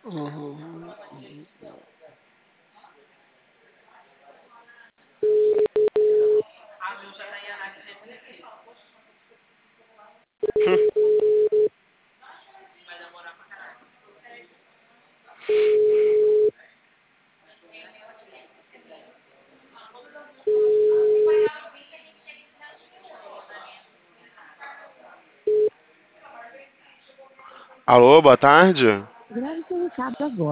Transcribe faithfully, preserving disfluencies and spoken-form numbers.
Uhum. Alô, boa tarde. Grave seu recado agora.